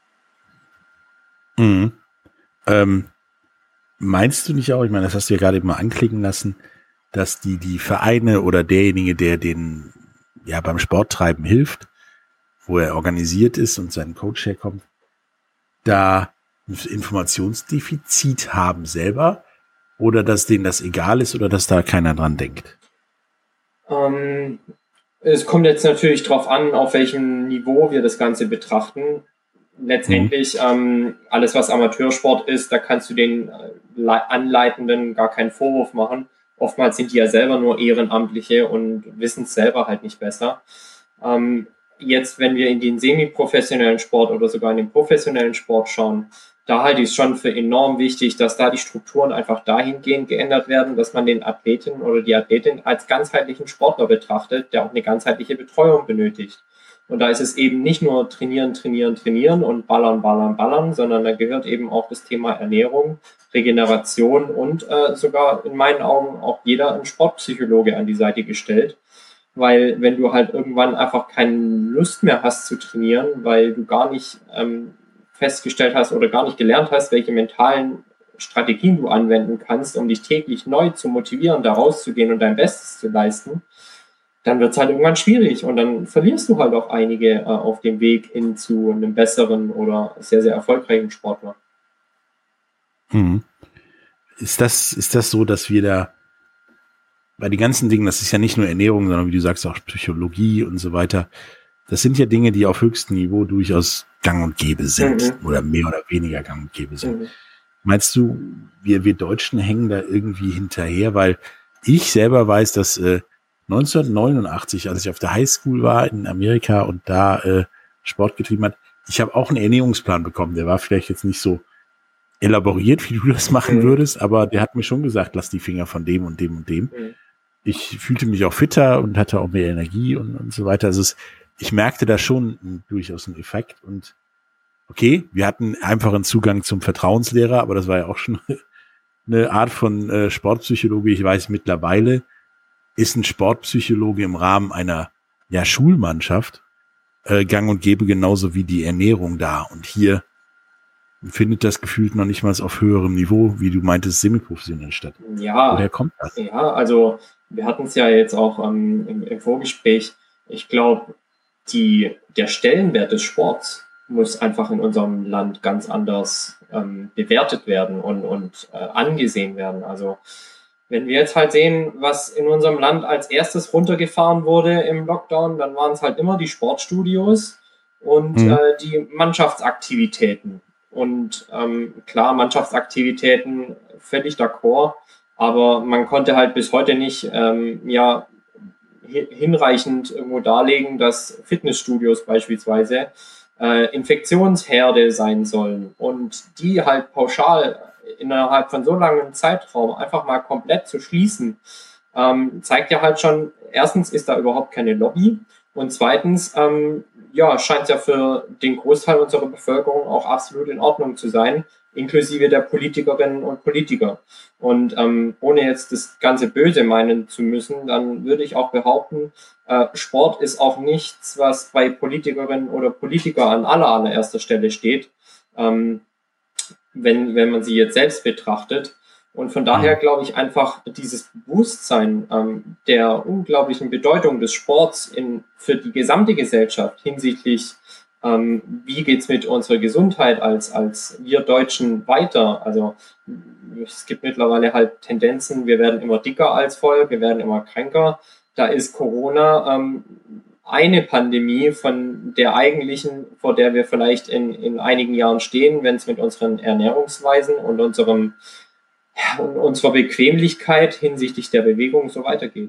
Mhm. Ähm, meinst du nicht auch, ich meine, das hast du ja gerade eben mal anklicken lassen, dass die, die Vereine oder derjenige, der den ja beim Sporttreiben hilft, wo er organisiert ist und sein Coach herkommt, da ein Informationsdefizit haben selber oder dass denen das egal ist oder dass da keiner dran denkt? Ähm, es kommt jetzt natürlich drauf an, auf welchem Niveau wir das Ganze betrachten. Letztendlich mhm. ähm, alles, was Amateursport ist, da kannst du den äh, Anleitenden gar keinen Vorwurf machen. Oftmals sind die ja selber nur Ehrenamtliche und wissen es selber halt nicht besser. Ähm, jetzt, wenn wir in den semi-professionellen Sport oder sogar in den professionellen Sport schauen, da halte ich es schon für enorm wichtig, dass da die Strukturen einfach dahingehend geändert werden, dass man den Athleten oder die Athletin als ganzheitlichen Sportler betrachtet, der auch eine ganzheitliche Betreuung benötigt. Und da ist es eben nicht nur trainieren, trainieren, trainieren und ballern, ballern, ballern, sondern da gehört eben auch das Thema Ernährung, Regeneration und äh, sogar in meinen Augen auch jeder ein Sportpsychologe an die Seite gestellt. Weil wenn du halt irgendwann einfach keine Lust mehr hast zu trainieren, weil du gar nicht ähm, festgestellt hast oder gar nicht gelernt hast, welche mentalen Strategien du anwenden kannst, um dich täglich neu zu motivieren, da rauszugehen und dein Bestes zu leisten, dann wird es halt irgendwann schwierig und dann verlierst du halt auch einige äh, auf dem Weg hin zu einem besseren oder sehr, sehr erfolgreichen Sportler. Hm. Ist das, ist das so, dass wir da bei den ganzen Dingen, das ist ja nicht nur Ernährung, sondern wie du sagst auch Psychologie und so weiter, das sind ja Dinge, die auf höchstem Niveau durchaus gang und gäbe sind mhm. oder mehr oder weniger gang und gäbe sind. Mhm. Meinst du, wir, wir Deutschen hängen da irgendwie hinterher? Weil ich selber weiß, dass äh, neunzehnhundertneunundachtzig, als ich auf der Highschool war in Amerika und da äh, Sport getrieben hat, ich habe auch einen Ernährungsplan bekommen, der war vielleicht jetzt nicht so elaboriert, wie du das machen Mhm. würdest, aber der hat mir schon gesagt, lass die Finger von dem und dem und dem. Mhm. Ich fühlte mich auch fitter und hatte auch mehr Energie und, und so weiter. Also es, ich merkte da schon einen, durchaus einen Effekt und okay, wir hatten einfachen Zugang zum Vertrauenslehrer, aber das war ja auch schon eine Art von äh, Sportpsychologie. Ich weiß, mittlerweile ist ein Sportpsychologe im Rahmen einer ja, Schulmannschaft äh, gang und gäbe, genauso wie die Ernährung da. Und hier findet das gefühlt noch nicht mal auf höherem Niveau, wie du meintest, semiprofessionell statt. Ja, Woher kommt das? ja, also wir hatten es ja jetzt auch ähm, im, im Vorgespräch. Ich glaube, die der Stellenwert des Sports muss einfach in unserem Land ganz anders ähm, bewertet werden und, und äh, angesehen werden. Also wenn wir jetzt halt sehen, was in unserem Land als erstes runtergefahren wurde im Lockdown, dann waren es halt immer die Sportstudios und Mhm. äh, die Mannschaftsaktivitäten. Und ähm, klar, Mannschaftsaktivitäten völlig d'accord, aber man konnte halt bis heute nicht ähm, ja hi- hinreichend irgendwo darlegen, dass Fitnessstudios beispielsweise äh, Infektionsherde sein sollen und die halt pauschal innerhalb von so langem Zeitraum einfach mal komplett zu schließen, ähm, zeigt ja halt schon, erstens ist da überhaupt keine Lobby und zweitens ähm, ja, scheint ja für den Großteil unserer Bevölkerung auch absolut in Ordnung zu sein, inklusive der Politikerinnen und Politiker. Und ähm, ohne jetzt das Ganze böse meinen zu müssen, dann würde ich auch behaupten, äh, Sport ist auch nichts, was bei Politikerinnen oder Politikern an aller, allererster Stelle steht, ähm, wenn, wenn man sie jetzt selbst betrachtet. Und von daher glaube ich einfach dieses Bewusstsein ähm, der unglaublichen Bedeutung des Sports in, für die gesamte Gesellschaft hinsichtlich, ähm, wie geht's mit unserer Gesundheit als, als wir Deutschen weiter. Also es gibt mittlerweile halt Tendenzen, wir werden immer dicker als Volk, wir werden immer kränker. Da ist Corona ähm, eine Pandemie von der eigentlichen, vor der wir vielleicht in, in einigen Jahren stehen, wenn es mit unseren Ernährungsweisen und unserem und unserer Bequemlichkeit hinsichtlich der Bewegung so weitergeht.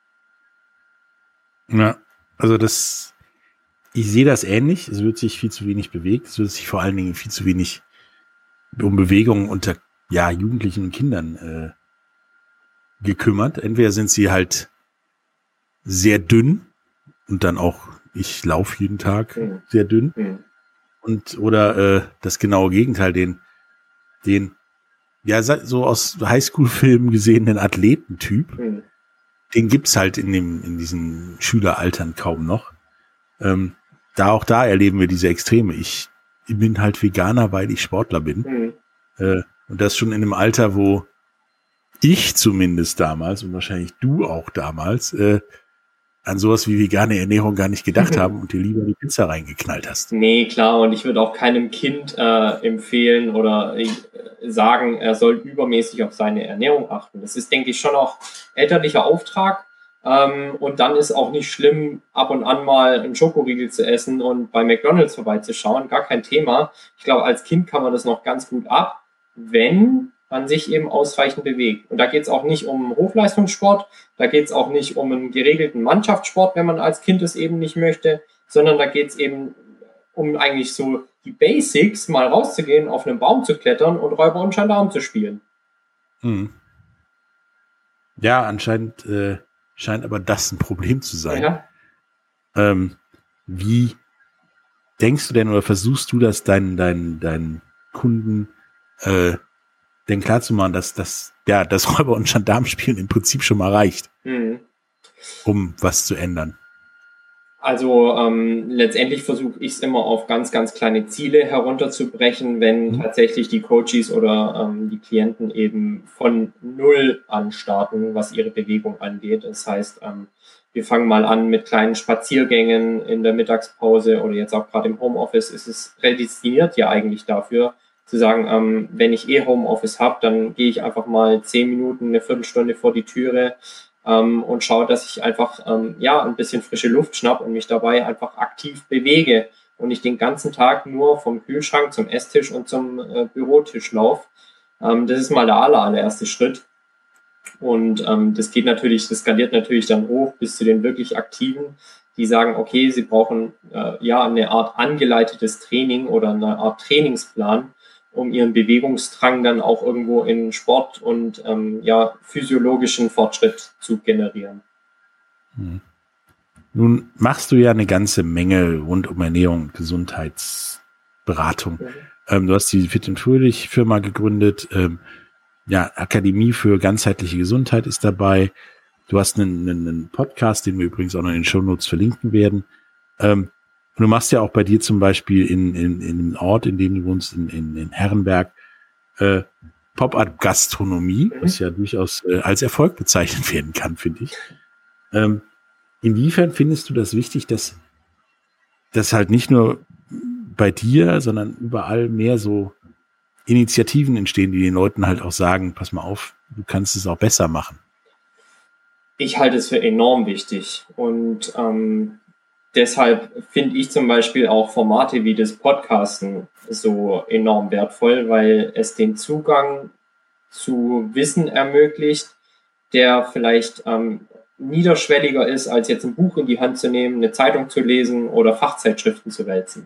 Ja, also das, ich sehe das ähnlich. Es wird sich viel zu wenig bewegt. Es wird sich vor allen Dingen viel zu wenig um Bewegungen unter ja, Jugendlichen und Kindern äh, gekümmert. Entweder sind sie halt sehr dünn und dann auch, ich laufe jeden Tag Mhm. sehr dünn. Mhm. Und oder äh, das genaue Gegenteil, den, den ja so aus Highschool-Filmen gesehenen Athletentyp, Mhm. den gibt's halt in dem in diesen Schüleraltern kaum noch. Ähm, da auch da erleben wir diese Extreme. Ich bin halt Veganer, weil ich Sportler bin. Mhm. Äh, und das schon in einem Alter, wo ich zumindest damals und wahrscheinlich du auch damals äh, an sowas wie vegane Ernährung gar nicht gedacht haben und dir lieber die Pizza reingeknallt hast. Nee, klar, und ich würde auch keinem Kind äh, empfehlen oder äh, sagen, er soll übermäßig auf seine Ernährung achten. Das ist, denke ich, schon auch elterlicher Auftrag. Ähm, und dann ist auch nicht schlimm, ab und an mal einen Schokoriegel zu essen und bei McDonald's vorbeizuschauen. Gar kein Thema. Ich glaube, als Kind kann man das noch ganz gut ab, wenn man sich eben ausreichend bewegt. Und da geht es auch nicht um Hochleistungssport, da geht es auch nicht um einen geregelten Mannschaftssport, wenn man als Kind es eben nicht möchte, sondern da geht es eben um eigentlich so die Basics, mal rauszugehen, auf einen Baum zu klettern und Räuber und Gendarm zu spielen. Hm. Ja, anscheinend äh, scheint aber das ein Problem zu sein. Ja. Ähm, wie denkst du denn oder versuchst du das deinen deinen deinen Kunden äh, denn klarzumachen, dass das ja das Räuber- und Gendarmspielen im Prinzip schon mal reicht, Mhm. um was zu ändern? Also ähm, letztendlich versuche ich es immer auf ganz, ganz kleine Ziele herunterzubrechen, wenn Mhm. tatsächlich die Coaches oder ähm, die Klienten eben von Null an starten, was ihre Bewegung angeht. Das heißt, ähm, wir fangen mal an mit kleinen Spaziergängen in der Mittagspause oder jetzt auch gerade im Homeoffice ist es prädestiniert ja eigentlich dafür, zu sagen, ähm, wenn ich eh Homeoffice habe, dann gehe ich einfach mal zehn Minuten, eine Viertelstunde vor die Türe ähm, und schaue, dass ich einfach ähm, ja ein bisschen frische Luft schnapp und mich dabei einfach aktiv bewege und nicht den ganzen Tag nur vom Kühlschrank zum Esstisch und zum äh, Bürotisch laufe. Ähm, das ist mal der aller, allererste Schritt. Und ähm, das geht natürlich, das skaliert natürlich dann hoch bis zu den wirklich Aktiven. die sagen, okay, sie brauchen äh, ja eine Art angeleitetes Training oder eine Art Trainingsplan, um ihren Bewegungsdrang dann auch irgendwo in Sport und ähm, ja physiologischen Fortschritt zu generieren. Hm. Nun machst du ja eine ganze Menge rund um Ernährung und Gesundheitsberatung. Mhm. Ähm, du hast die Fit and Fröhlich Firma gegründet. Ähm, ja, Akademie für ganzheitliche Gesundheit ist dabei. Du hast einen, einen Podcast, den wir übrigens auch noch in den Shownotes verlinken werden. Ähm, und du machst ja auch bei dir zum Beispiel in, in, in einem Ort, in dem du wohnst, in, in, in Herrenberg, äh, Pop-Up-Gastronomie, mhm. was ja durchaus äh, als Erfolg bezeichnet werden kann, finde ich. Ähm, inwiefern findest du das wichtig, dass das halt nicht nur bei dir, sondern überall mehr so Initiativen entstehen, die den Leuten halt auch sagen, pass mal auf, du kannst es auch besser machen? Ich halte es für enorm wichtig und ähm, deshalb finde ich zum Beispiel auch Formate wie das Podcasten so enorm wertvoll, weil es den Zugang zu Wissen ermöglicht, der vielleicht ähm, niederschwelliger ist, als jetzt ein Buch in die Hand zu nehmen, eine Zeitung zu lesen oder Fachzeitschriften zu wälzen.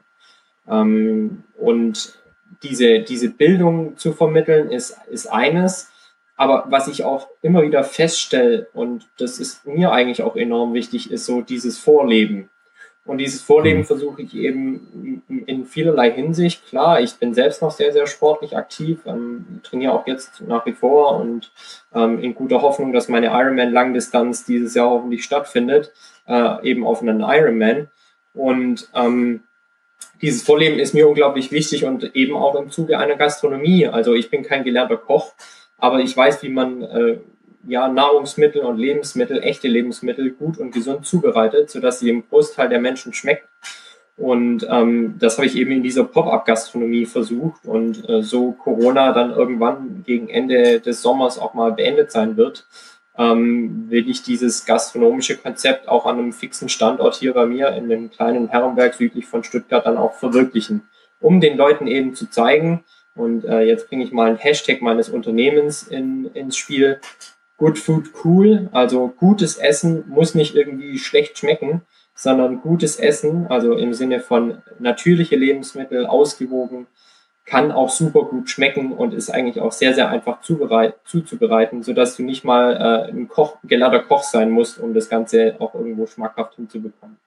Ähm, und diese, diese Bildung zu vermitteln ist, ist eines. Aber was ich auch immer wieder feststelle, und das ist mir eigentlich auch enorm wichtig, ist so dieses Vorleben. Und dieses Vorleben mhm. versuche ich eben in vielerlei Hinsicht. Klar, ich bin selbst noch sehr, sehr sportlich aktiv, ähm, trainiere auch jetzt nach wie vor und ähm, in guter Hoffnung, dass meine Ironman-Langdistanz dieses Jahr hoffentlich stattfindet, äh, eben auf einen Ironman. Und ähm, dieses Vorleben ist mir unglaublich wichtig und eben auch im Zuge einer Gastronomie. Also ich bin kein gelernter Koch, aber ich weiß, wie man äh, ja Nahrungsmittel und Lebensmittel, echte Lebensmittel gut und gesund zubereitet, sodass sie dem Großteil der Menschen schmeckt. Und ähm, das habe ich eben in dieser Pop-Up-Gastronomie versucht. Und äh, so Corona dann irgendwann gegen Ende des Sommers auch mal beendet sein wird, ähm, will ich dieses gastronomische Konzept auch an einem fixen Standort hier bei mir in dem kleinen Herrenberg südlich von Stuttgart dann auch verwirklichen, um den Leuten eben zu zeigen. Und äh, jetzt bringe ich mal einen Hashtag meines Unternehmens in, ins Spiel. Good Food Cool, also gutes Essen muss nicht irgendwie schlecht schmecken, sondern gutes Essen, also im Sinne von natürliche Lebensmittel, ausgewogen, kann auch super gut schmecken und ist eigentlich auch sehr, sehr einfach zubereit- zuzubereiten, sodass du nicht mal äh, ein Koch, gelernter Koch sein musst, um das Ganze auch irgendwo schmackhaft hinzubekommen.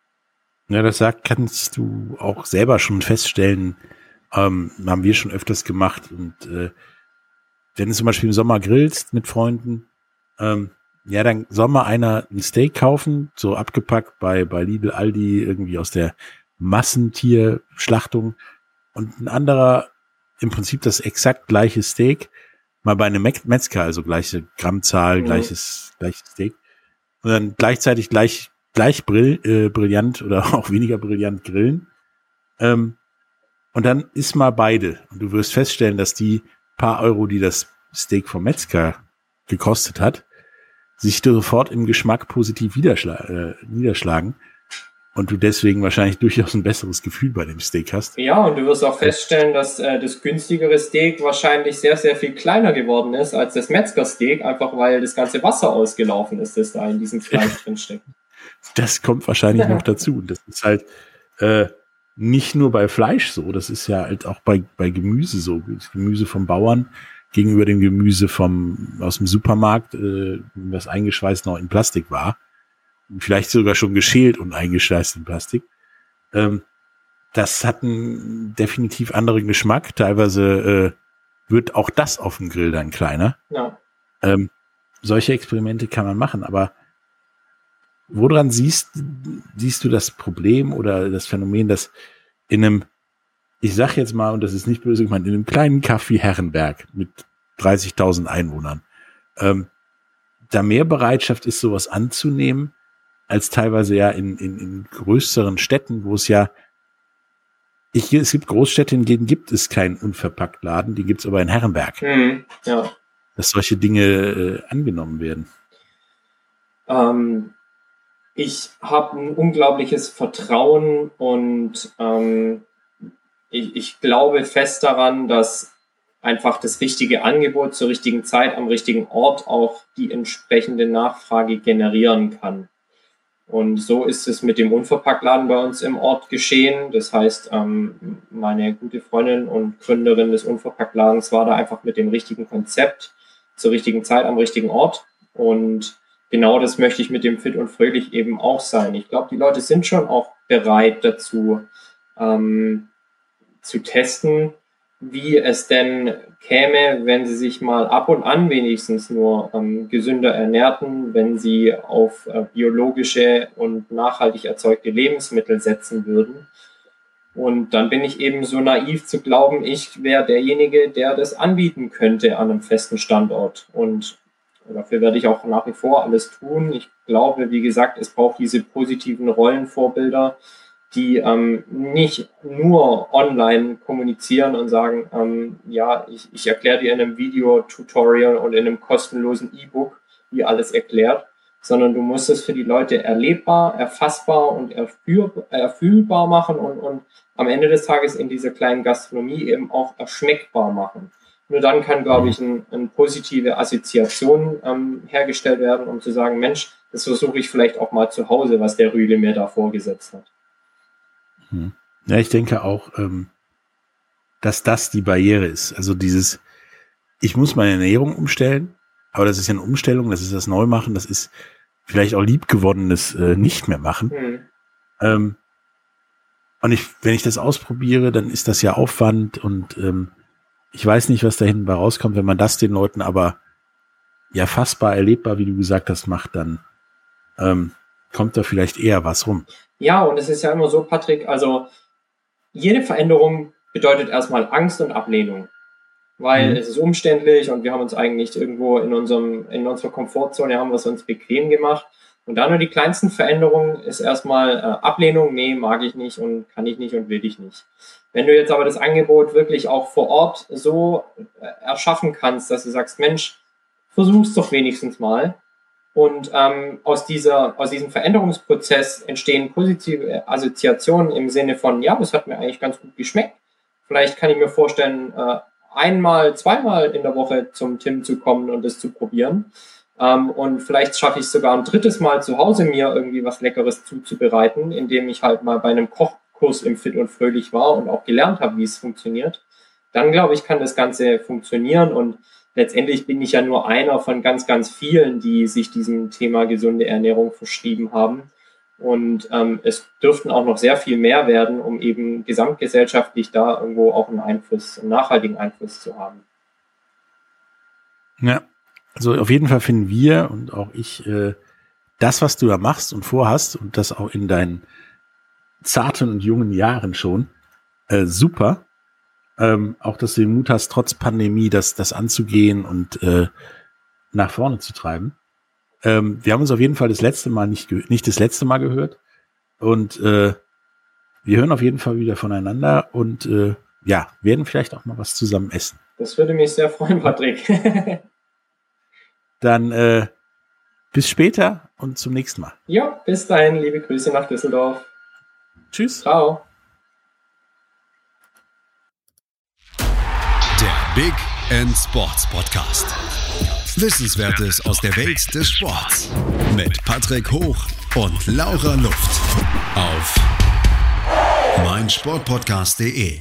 Ja, das sagt, kannst du auch selber schon feststellen, ähm, haben wir schon öfters gemacht. Und äh, wenn du zum Beispiel im Sommer grillst mit Freunden, ähm, ja, dann soll mal einer ein Steak kaufen, so abgepackt bei, bei Lidl, Aldi, irgendwie aus der Massentierschlachtung, und ein anderer im Prinzip das exakt gleiche Steak mal bei einem Metzger, also gleiche Grammzahl, mhm. gleiches, gleiches Steak, und dann gleichzeitig gleich, gleich brill, äh, brillant oder auch weniger brillant grillen. Ähm, und dann isst mal beide. Und du wirst feststellen, dass die paar Euro, die das Steak vom Metzger gekostet hat, sich sofort im Geschmack positiv niederschla- äh, niederschlagen. Und du deswegen wahrscheinlich durchaus ein besseres Gefühl bei dem Steak hast. Ja, und du wirst auch feststellen, dass äh, das günstigere Steak wahrscheinlich sehr, sehr viel kleiner geworden ist als das Metzgersteak, einfach weil das ganze Wasser ausgelaufen ist, das da in diesem Fleisch drin steckt. Das kommt wahrscheinlich noch dazu. Und das ist halt äh, nicht nur bei Fleisch so, das ist ja halt auch bei, bei Gemüse so. Das Gemüse vom Bauern gegenüber dem Gemüse vom aus dem Supermarkt, äh, was eingeschweißt noch in Plastik war. Vielleicht sogar schon geschält und eingeschweißt in Plastik. Ähm, das hat einen definitiv anderen Geschmack. Teilweise äh, wird auch das auf dem Grill dann kleiner. Ja. Ähm, solche Experimente kann man machen, aber woran siehst, siehst du das Problem oder das Phänomen, dass in einem, ich sag jetzt mal, und das ist nicht böse gemeint, in einem kleinen Café Herrenberg mit dreißigtausend Einwohnern, ähm, da mehr Bereitschaft ist, sowas anzunehmen, als teilweise ja in, in, in größeren Städten, wo es ja, ich, es gibt Großstädte, in denen gibt es keinen Unverpacktladen, die gibt es aber in Herrenberg. Mhm, ja. Dass solche Dinge äh, angenommen werden. Ähm, ich habe ein unglaubliches Vertrauen und ähm, ich, ich glaube fest daran, dass einfach das richtige Angebot zur richtigen Zeit am richtigen Ort auch die entsprechende Nachfrage generieren kann. Und so ist es mit dem Unverpacktladen bei uns im Ort geschehen. Das heißt, ähm, meine gute Freundin und Gründerin des Unverpacktladens war da einfach mit dem richtigen Konzept zur richtigen Zeit am richtigen Ort. Und genau das möchte ich mit dem Fit und Fröhlich eben auch sein. Ich glaube, die Leute sind schon auch bereit dazu, ähm, zu testen, wie es denn käme, wenn sie sich mal ab und an wenigstens nur ähm, gesünder ernährten, wenn sie auf äh, biologische und nachhaltig erzeugte Lebensmittel setzen würden. Und dann bin ich eben so naiv zu glauben, ich wäre derjenige, der das anbieten könnte an einem festen Standort. Und dafür werde ich auch nach wie vor alles tun. Ich glaube, wie gesagt, es braucht diese positiven Rollenvorbilder, die ähm, nicht nur online kommunizieren und sagen, ähm, ja, ich, ich erkläre dir in einem Video-Tutorial und in einem kostenlosen E-Book, wie alles erklärt, sondern du musst es für die Leute erlebbar, erfassbar und erführ, erfühlbar machen und, und am Ende des Tages in dieser kleinen Gastronomie eben auch erschmeckbar machen. Nur dann kann, glaube ich, eine ein positive Assoziation ähm, hergestellt werden, um zu sagen, Mensch, das versuche ich vielleicht auch mal zu Hause, was der Rühle mir da vorgesetzt hat. Ja, ich denke auch, ähm, dass das die Barriere ist. Also dieses, ich muss meine Ernährung umstellen, aber das ist ja eine Umstellung, das ist das Neumachen, das ist vielleicht auch liebgewonnenes äh, nicht mehr machen. Mhm. Ähm, und ich, wenn ich das ausprobiere, dann ist das ja Aufwand und ähm, ich weiß nicht, was da hinten bei rauskommt. Wenn man das den Leuten aber ja fassbar, erlebbar, wie du gesagt hast, macht, dann ähm, kommt da vielleicht eher was rum. Ja, und es ist ja immer so, Patrick, also jede Veränderung bedeutet erstmal Angst und Ablehnung, weil mhm. es ist umständlich und wir haben uns eigentlich irgendwo in unserem in unserer Komfortzone haben wir es uns bequem gemacht. Und dann nur die kleinsten Veränderungen ist erstmal äh, Ablehnung, nee, mag ich nicht und kann ich nicht und will ich nicht. Wenn du jetzt aber das Angebot wirklich auch vor Ort so äh, erschaffen kannst, dass du sagst, Mensch, versuch's doch wenigstens mal. Und ähm, aus dieser aus diesem Veränderungsprozess entstehen positive Assoziationen im Sinne von, ja, das hat mir eigentlich ganz gut geschmeckt. Vielleicht kann ich mir vorstellen, äh, einmal, zweimal in der Woche zum Tim zu kommen und das zu probieren. Ähm, und vielleicht schaffe ich es sogar ein drittes Mal zu Hause, mir irgendwie was Leckeres zuzubereiten, indem ich halt mal bei einem Kochkurs im Fit und Fröhlich war und auch gelernt habe, wie es funktioniert. Dann, glaube ich, kann das Ganze funktionieren und letztendlich bin ich ja nur einer von ganz, ganz vielen, die sich diesem Thema gesunde Ernährung verschrieben haben. Und ähm, es dürften auch noch sehr viel mehr werden, um eben gesamtgesellschaftlich da irgendwo auch einen Einfluss, einen nachhaltigen Einfluss zu haben. Ja, also auf jeden Fall finden wir und auch ich äh, das, was du da machst und vorhast und das auch in deinen zarten und jungen Jahren schon, äh, super. Ähm, auch, dass du den Mut hast, trotz Pandemie das, das anzugehen und äh, nach vorne zu treiben. Ähm, wir haben uns auf jeden Fall das letzte Mal nicht, ge- nicht das letzte Mal gehört und äh, wir hören auf jeden Fall wieder voneinander und äh, ja, werden vielleicht auch mal was zusammen essen. Das würde mich sehr freuen, Patrick. Dann äh, bis später und zum nächsten Mal. Ja, bis dahin, liebe Grüße nach Düsseldorf. Tschüss. Ciao. Big End Sports Podcast. Wissenswertes aus der Welt des Sports. Mit Patrick Hoch und Laura Luft. Auf meinsportpodcast punkt de.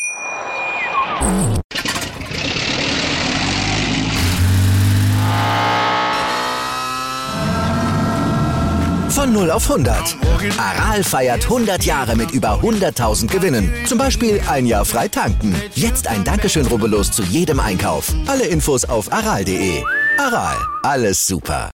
Von null auf hundert. Aral feiert hundert Jahre mit über hunderttausend Gewinnen. Zum Beispiel ein Jahr frei tanken. Jetzt ein Dankeschön, rubbellos zu jedem Einkauf. Alle Infos auf aral punkt de. Aral, alles super.